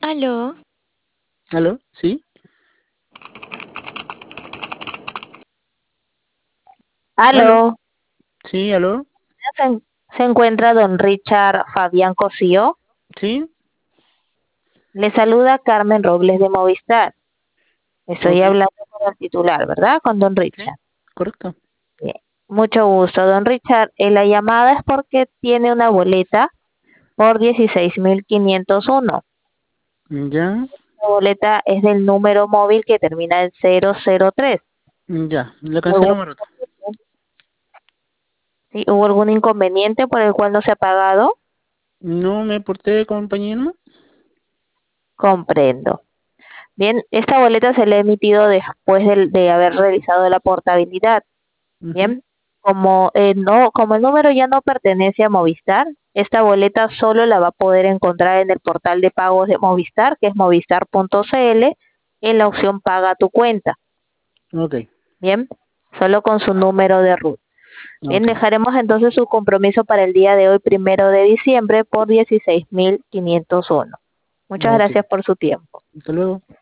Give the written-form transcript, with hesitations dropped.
Aló, ¿Aló? ¿Sí? ¿Aló? Aló, ¿Sí? ¿Aló? se encuentra don Richard Fabián Cosío. ¿Sí? Le saluda Carmen Robles de Movistar. Estoy Ok. hablando con el titular, ¿verdad? Con don ¿Sí? Richard. ¿Correcto? Bien. Mucho gusto, don Richard. La llamada es porque tiene una boleta por 16.501. Ya, La boleta es del número móvil que termina en 003. ya. Le cancelo ¿Hubo, Maroto. sí, hubo algún inconveniente por el cual no se ha pagado? No me porté, compañero. Comprendo. Bien, esta boleta se le ha emitido después de haber realizado la portabilidad. Ujú. Bien, como el número ya no pertenece a Movistar, esta boleta solo la va a poder encontrar en el portal de pagos de Movistar, que es movistar.cl, en la opción Paga tu cuenta. Ok, Bien, solo con su número de RUT. Bien, ok. dejaremos entonces su compromiso para el día de hoy, 1 de diciembre, por 16.501. Muchas Ok. gracias por su tiempo. Hasta luego.